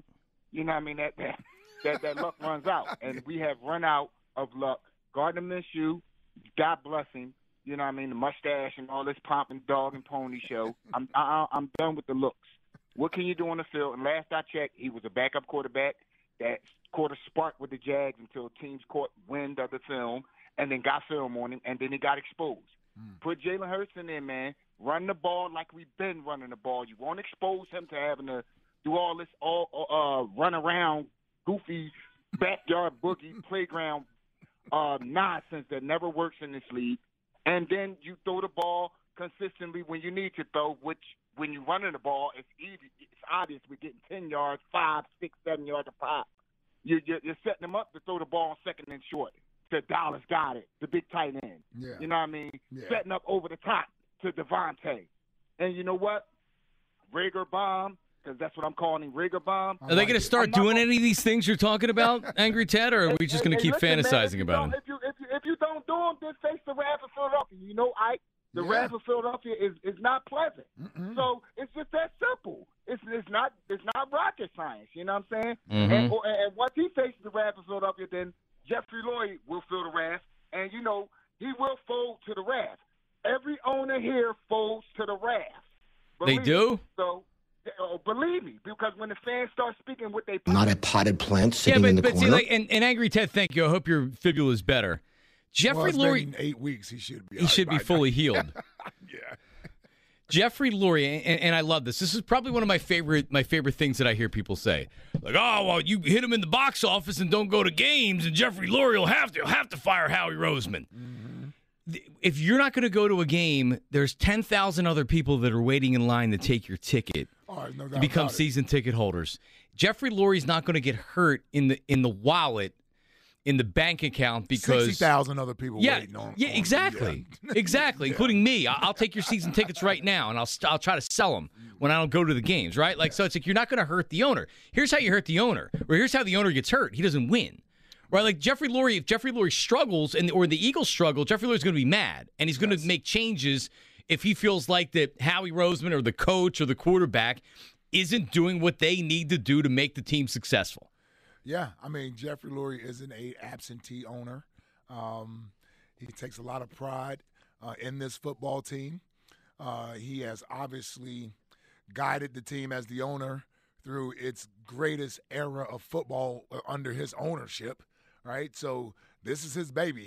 that luck runs out, and we have run out of luck. Gardner Minshew, God bless him. The mustache and all this pomp and dog and pony show. I'm done with the looks. What can you do on the field? And last I checked, he was a backup quarterback that caught a spark with the Jags until teams caught wind of the film and then got film on him, and then he got exposed. Put Jalen Hurts in there, man. Run the ball like we've been running the ball. You won't expose him to having to do all this run around, goofy, backyard boogie, playground nonsense that never works in this league. And then you throw the ball consistently when you need to throw, which when you're running the ball, it's easy. It's obvious we're getting 10 yards, 5, 6, 7 yards a pop. You're setting them up to throw the ball second and short. To Dallas got it, the big tight end.
Yeah.
You know what I mean? Yeah. Setting up over the top to Devontae. And you know what? Rager Bomb, because that's what I'm calling him, Rager Bomb.
Are they going to start doing any of these things you're talking about, Angry Ted, or are we just going to keep fantasizing about them?
If you don't do them, then face the wrath of Philadelphia. The wrath of Philadelphia is not pleasant. Mm-hmm. So it's just that simple. It's not rocket science. You know what I'm saying?
Mm-hmm.
And once he faces the wrath of Philadelphia, then Jeffrey Lurie will feel the wrath, and he will fold to the wrath. Every owner here folds to the wrath.
They do?
So believe me, because when the fans start speaking what they
not a potted plant sitting in the corner.
See, and Angry Ted, thank you. I hope your fibula is better. Jeffrey Lurie,
in 8 weeks, he should be.
He should be fully healed.
Yeah.
Jeffrey Lurie, and I love this. This is probably one of my favorite things that I hear people say. Like, oh, well, you hit him in the box office and don't go to games, and Jeffrey Lurie will have to fire Howie Roseman. Mm-hmm. If you're not going to go to a game, there's 10,000 other people that are waiting in line to take your ticket to become season ticket holders. Jeffrey Lurie's not going to get hurt in the wallet, in the bank account, because
60,000 other people waiting on.
Yeah, exactly, exactly, including me. I'll take your season tickets right now, and I'll try to sell them when I don't go to the games. Right, so it's like you're not going to hurt the owner. Here's how you hurt the owner, or here's how the owner gets hurt. He doesn't win. Right, like Jeffrey Lurie. If Jeffrey Lurie struggles or the Eagles struggle, Jeffrey Lurie's going to be mad, and he's going to make changes if he feels like that Howie Roseman or the coach or the quarterback isn't doing what they need to do to make the team successful.
Yeah, I mean, Jeffrey Lurie isn't an absentee owner. He takes a lot of pride in this football team. He has obviously guided the team as the owner through its greatest era of football under his ownership, right? So this is his baby.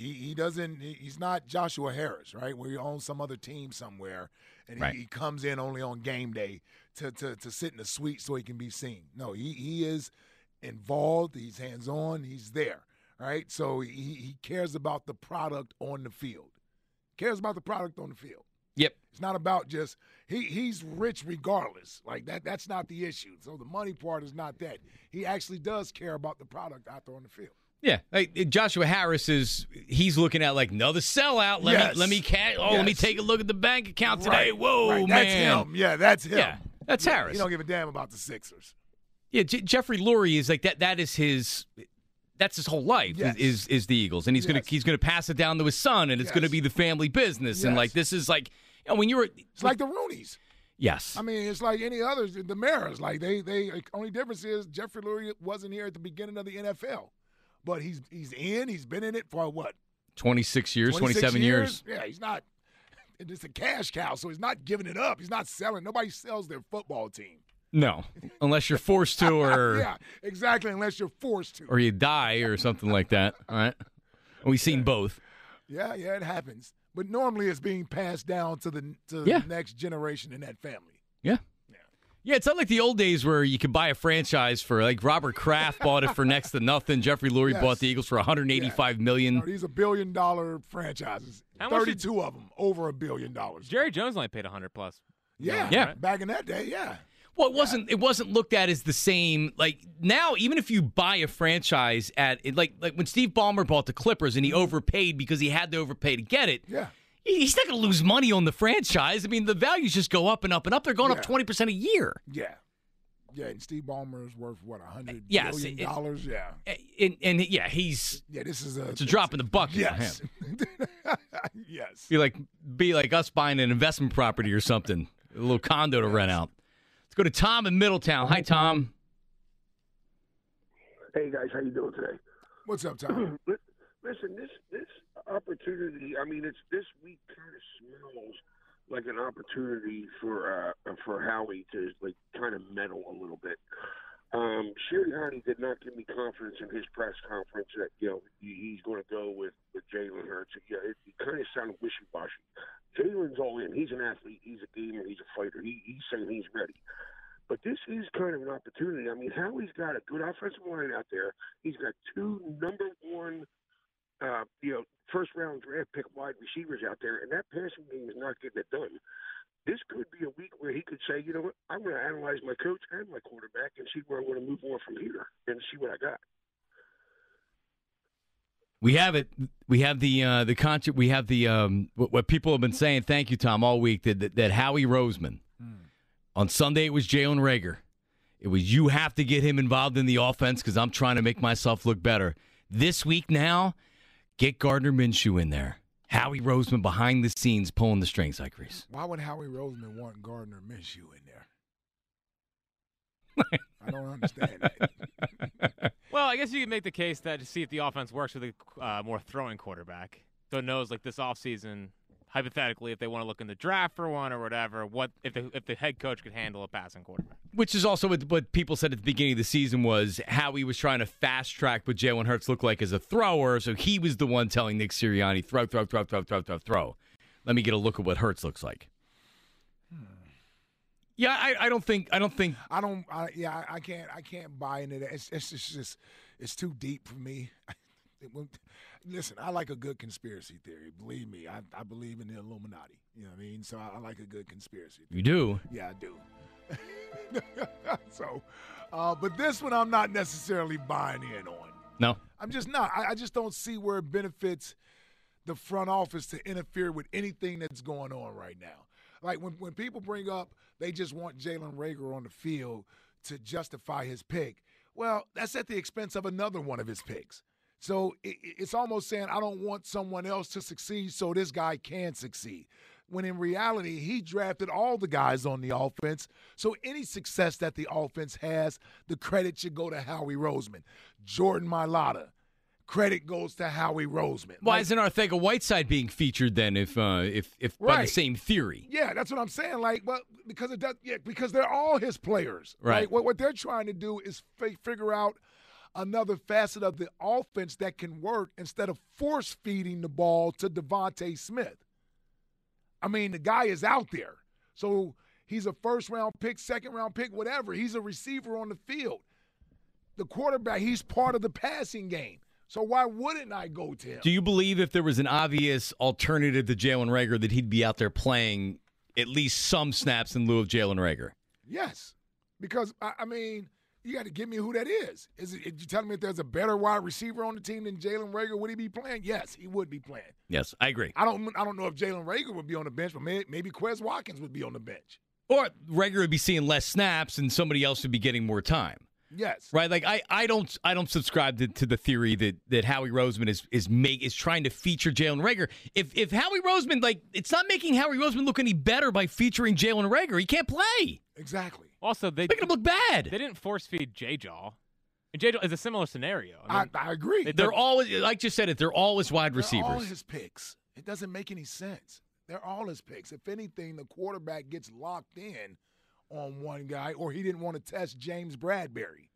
He's not Joshua Harris, right, where he owns some other team somewhere, and he comes in only on game day to sit in the suite so he can be seen. No, he is involved. He's hands-on. He's there, right? So he cares about the product on the field. Cares about the product on the field.
Yep.
It's not about just he's rich regardless. Like that's not the issue. So the money part is not that. He actually does care about the product out there on the field.
Yeah, Joshua Harris he's looking at like another sellout. Let me take a look at the bank account today. Whoa,
right.
man.
That's him. Yeah, that's him.
Yeah, that's Harris.
He don't give a damn about the Sixers.
Yeah, Jeffrey Lurie is like that. That is his. That's his whole life.
Yes.
Is the Eagles, and he's gonna pass it down to his son, and it's gonna be the family business, and like this is like when you were.
It's like the Rooneys.
Yes.
I mean, it's like any others. The Maras, like they only difference is Jeffrey Lurie wasn't here at the beginning of the NFL, but he's been in it for what?
26 years, 27 years.
Yeah, he's not. It's a cash cow, so he's not giving it up. He's not selling. Nobody sells their football team.
No, unless you're forced to, or
yeah, exactly. Unless you're forced to,
or you die, or something like that. All right, we've seen both.
Yeah, it happens. But normally, it's being passed down to the next generation in that family.
Yeah, it's not like the old days where you could buy a franchise for like Robert Kraft bought it for next to nothing. Jeffrey Lurie bought the Eagles for $185 million.
No, these are $1 billion franchises. 32 of them over $1 billion.
Jerry Jones only paid $100+.
Yeah.
Right?
Back in that day, yeah.
Well, it wasn't looked at as the same. Like now, even if you buy a franchise like when Steve Ballmer bought the Clippers and he overpaid because he had to overpay to get it.
Yeah.
He's not going to lose money on the franchise. I mean, the values just go up and up and up. They're going up 20% a year.
Yeah. Yeah, and Steve Ballmer is worth what, $100
billion?
Yeah.
And he's
this is
it's a drop in the bucket.
Yes.
For him.
Yes.
Be like us buying an investment property or something, a little condo to rent out. Let's go to Tom in Middletown. Hi, Tom.
Hey guys, how you doing today?
What's up, Tom?
Listen, this opportunity. I mean, this week kind of smells like an opportunity for Howie to like kind of meddle a little bit. Sirianni did not give me confidence in his press conference that he's going to go with Jalen Hurts. Yeah, it kind of sounded wishy-washy. Jalen's all in. He's an athlete. He's a gamer. He's a fighter. He's saying he's ready. But this is kind of an opportunity. I mean, Howie's got a good offensive line out there. He's got two number one, first-round draft pick wide receivers out there, and that passing game is not getting it done. This could be a week where he could say, you know what, I'm going to analyze my coach and my quarterback and see where I'm going to move on from here and see what I got.
We have it. We have the concept. We have the what people have been saying. Thank you, Tom, all week. That Howie Roseman. On Sunday, it was Jalen Reagor. It was you have to get him involved in the offense because I'm trying to make myself look better. This week now, get Gardner Minshew in there. Howie Roseman behind the scenes pulling the strings, like Reese.
Why would Howie Roseman want Gardner Minshew in there? I don't understand that.
Well, I guess you could make the case that to see if the offense works with a more throwing quarterback. So it knows like this offseason, hypothetically, if they want to look in the draft for one or whatever, what if the head coach could handle a passing quarterback?
Which is also what people said at the beginning of the season was Howie was trying to fast track what Jalen Hurts looked like as a thrower, so he was the one telling Nick Sirianni, throw. Let me get a look at what Hurts looks like. Yeah, I can't buy into that. It's too deep for me.
Listen, I like a good conspiracy theory. Believe me, I believe in the Illuminati. You know what I mean? So I like a good conspiracy theory.
You do?
Yeah, I do. So, but this one I'm not necessarily buying in on.
No.
I'm just not. I just don't see where it benefits the front office to interfere with anything that's going on right now. Like when people bring up they just want Jalen Reagor on the field to justify his pick, well, that's at the expense of another one of his picks. So it's almost saying I don't want someone else to succeed so this guy can succeed. when in reality he drafted all the guys on the offense. So any success that the offense has, the credit should go to Howie Roseman. Jordan Mailata, credit goes to Howie Roseman.
Why isn't Arcega-Whiteside being featured then if by the same theory?
Yeah, that's what I'm saying. Like, well, because it does. Yeah, because they're all his players.
Right.
Like, what they're trying to do is figure out another facet of the offense that can work instead of force feeding the ball to Devontae Smith. I mean, the guy is out there. So he's a first-round pick, second-round pick, whatever. He's a receiver on the field. The quarterback, he's part of the passing game. So why wouldn't I go to him?
Do you believe if there was an obvious alternative to Jalen Reagor that he'd be out there playing at least some snaps in lieu of Jalen Reagor?
Yes. Because, I mean, you got to give me who that is. Is you telling me if there's a better wide receiver on the team than Jalen Reagor, would he be playing? Yes, he would be playing.
Yes, I agree.
I don't know if Jalen Reagor would be on the bench, but maybe Quez Watkins would be on the bench.
Or Reagor would be seeing less snaps and somebody else would be getting more time.
Yes.
Right? Like I don't subscribe to the theory that Howie Roseman is trying to feature Jalen Reagor. If Howie Roseman, like, it's not making Howie Roseman look any better by featuring Jalen Reagor. He can't play.
Exactly.
Also, they
making him look bad.
They didn't force feed J-Jaw. And J-Jaw is a similar scenario.
I agree.
They're always, like you said, they're always wide receivers.
They're all his picks. It doesn't make any sense. They're all his picks. If anything, the quarterback gets locked in on one guy, or he didn't want to test James Bradbury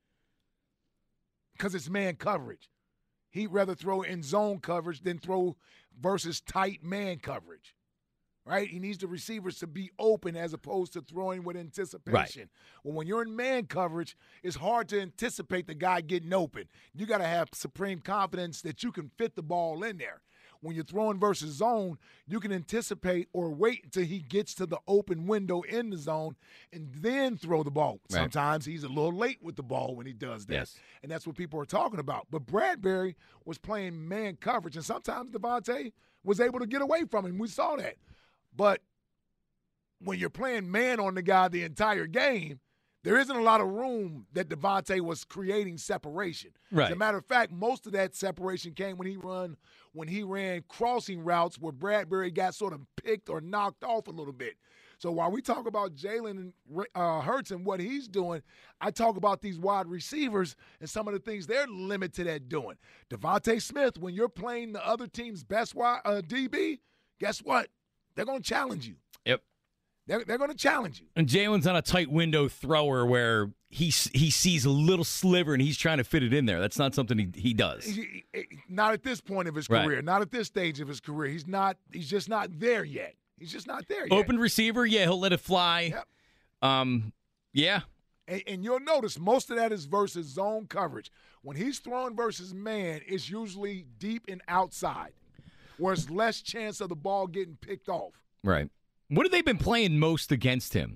because it's man coverage. He'd rather throw in zone coverage than throw versus tight man coverage. Right? He needs the receivers to be open as opposed to throwing with anticipation.
Right.
Well, when you're in man coverage, it's hard to anticipate the guy getting open. You got to have supreme confidence that you can fit the ball in there. When you're throwing versus zone, you can anticipate or wait until he gets to the open window in the zone and then throw the ball.
Right.
Sometimes he's a little late with the ball when he does that.
Yes.
And that's what people are talking about. But Bradbury was playing man coverage, and sometimes Devontae was able to get away from him. We saw that. But when you're playing man on the guy the entire game, there isn't a lot of room that Devontae was creating separation.
Right.
As a matter of fact, most of that separation came when he ran crossing routes where Bradbury got sort of picked or knocked off a little bit. So while we talk about Jalen Hurts and what he's doing, I talk about these wide receivers and some of the things they're limited at doing. Devontae Smith, when you're playing the other team's best DB, guess what? They're going to challenge you.
Yep.
They're going to challenge you.
And Jalen's on a tight window thrower where he sees a little sliver and he's trying to fit it in there. That's not something he does.
Not at this point of his
Right.
career. Not at this stage of his career. He's just not there yet. He's just not there yet.
Open receiver, yeah, he'll let it fly.
Yep.
Yeah.
And you'll notice most of that is versus zone coverage. When he's throwing versus man, it's usually deep and outside, where it's less chance of the ball getting picked off.
Right. What have they been playing most against him?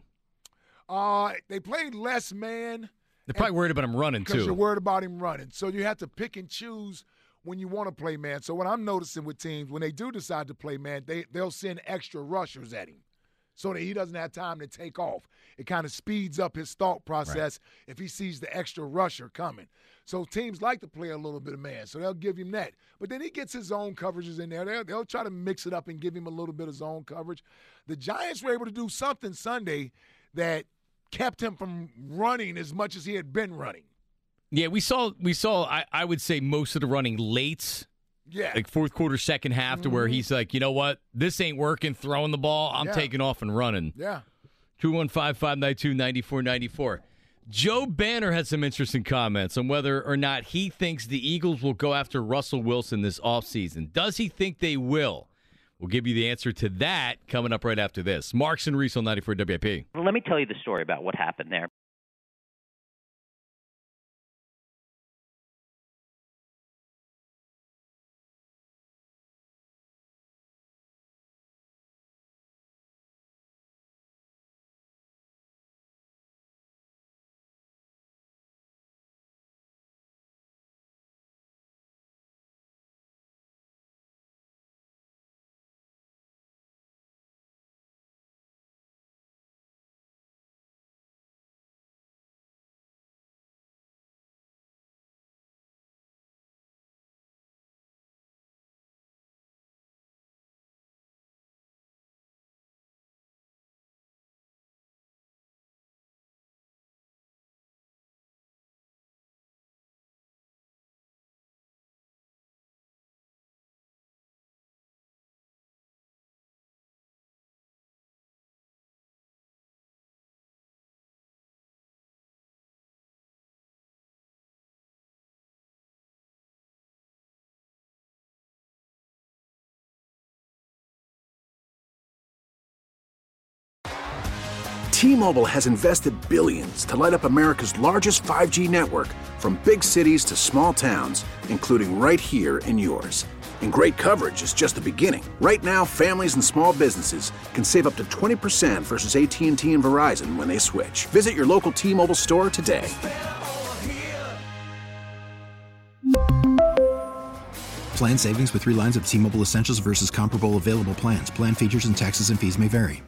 They played less man.
They're probably worried about him running,
Because
too.
you're worried about him running. So you have to pick and choose when you want to play man. So what I'm noticing with teams, when they do decide to play man, they'll send extra rushers at him so that he doesn't have time to take off. It kind of speeds up his thought process if he sees the extra rusher coming. So teams like to play a little bit of man, so they'll give him that. But then he gets his zone coverages in there. They'll try to mix it up and give him a little bit of zone coverage. The Giants were able to do something Sunday that kept him from running as much as he had been running.
Yeah, we saw. I would say most of the running late.
Yeah.
Like fourth quarter, second half, to where he's like, you know what? This ain't working, throwing the ball. I'm taking off and running.
Yeah.
215-592-9494. Joe Banner had some interesting comments on whether or not he thinks the Eagles will go after Russell Wilson this offseason. Does he think they will? We'll give you the answer to that coming up right after this. Marks and Reese on 94 WIP.
Well, let me tell you the story about what happened there.
T-Mobile has invested billions to light up America's largest 5G network, from big cities to small towns, including right here in yours. And great coverage is just the beginning. Right now, families and small businesses can save up to 20% versus AT&T and Verizon when they switch. Visit your local T-Mobile store today.
Plan savings with 3 lines of T-Mobile Essentials versus comparable available plans. Plan features and taxes and fees may vary.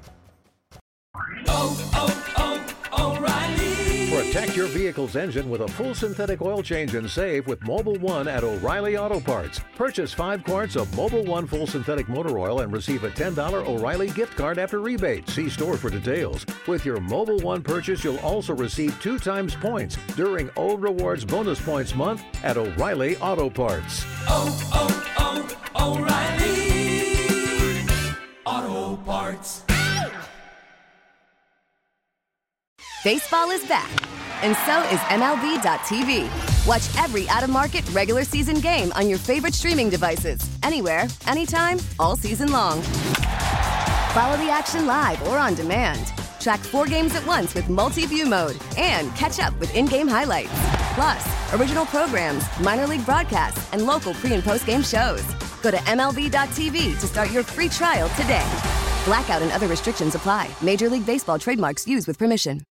Protect your vehicle's engine with a full synthetic oil change and save with Mobil 1 at O'Reilly Auto Parts. Purchase 5 quarts of Mobil 1 full synthetic motor oil and receive a $10 O'Reilly gift card after rebate. See store for details. With your Mobil 1 purchase, you'll also receive 2 times points during O Rewards Bonus Points Month at O'Reilly Auto Parts.
O'Reilly Auto Parts.
Baseball is back, and so is MLB.tv. Watch every out-of-market regular season game on your favorite streaming devices, anywhere, anytime, all season long. Follow the action live or on demand. Track 4 games at once with multi-view mode and catch up with in-game highlights. Plus, original programs, minor league broadcasts, and local pre- and post-game shows. Go to MLB.tv to start your free trial today. Blackout and other restrictions apply. Major League Baseball trademarks used with permission.